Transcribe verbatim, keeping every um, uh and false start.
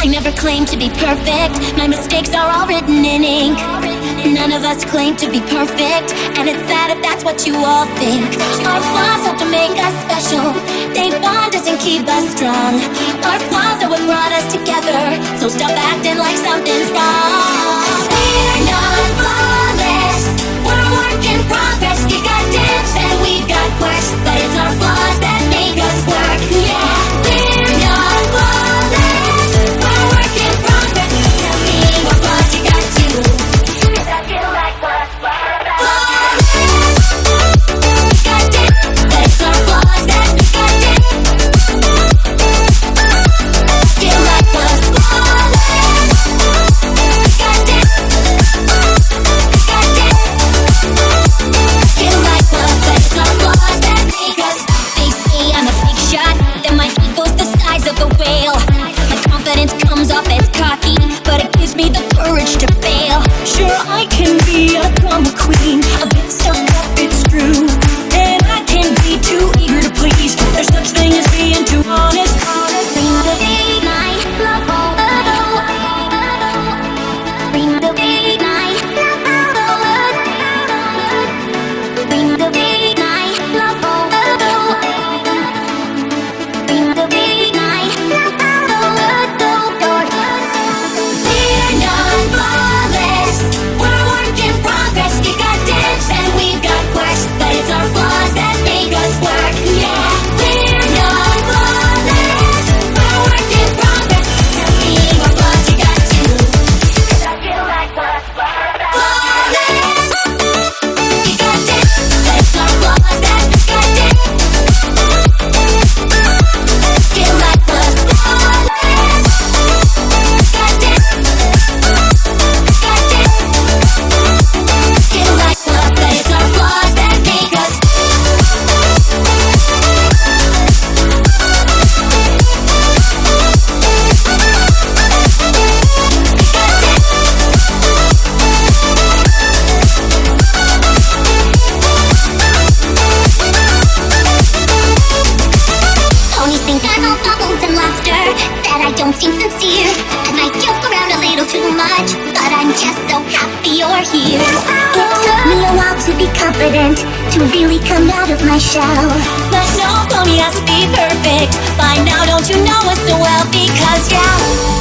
I never claimed to be perfect. My mistakes are all written in ink. None of us claim to be perfect, and it's sad if that's what you all think. Our flaws help to make us special. They bond us and keep us strong. Our flaws are what brought us together, so stop acting like something's wrong. We're not flawless. We're a work in progress. We got dents and we've got quirks, but it's our flaws that make us work. Yeah, we're not flawless. We're a work in progress. Tell me what flaws you got too, 'cause I feel like what's flawless. Got dents, but it's our flaws that we got dents. Feel like what's flawless. Got dents, got dents. Feel like what, but it's our flaws that make us. They say I'm a big shot, then my ego's the size of a whale. My confidence comes off as cocky, but it gives me the courage to fail. Sure, I can be a drama queen, a bit stuck up, it's true, and I can be too eager to please. There's such thing as being too honest. Bring the big night, love all the Bring the big night, love all the Bring the big night, love all the Bring the big night, love all the We're not flawless. We're a work in progress. We got dents and we've got quirks, but it's our flaws that make us work. Yeah, we're not flawless. We're a work in progress. Tell me what flaws you got too, 'cause I feel like what's flawless. We got dents, but it's our flaws that we got dents. Feel like what's flawless. Got dents, got dents. Feel like what, but it's our flaws that make us. Ponies think I'm all bubbles and laughter, that I don't seem sincere, and I joke around a little too much, but I'm just so happy you're here. It took me a while to be confident, to really come out of my shell. But no pony has to be perfect. By now, don't you know us so well? Because yeah,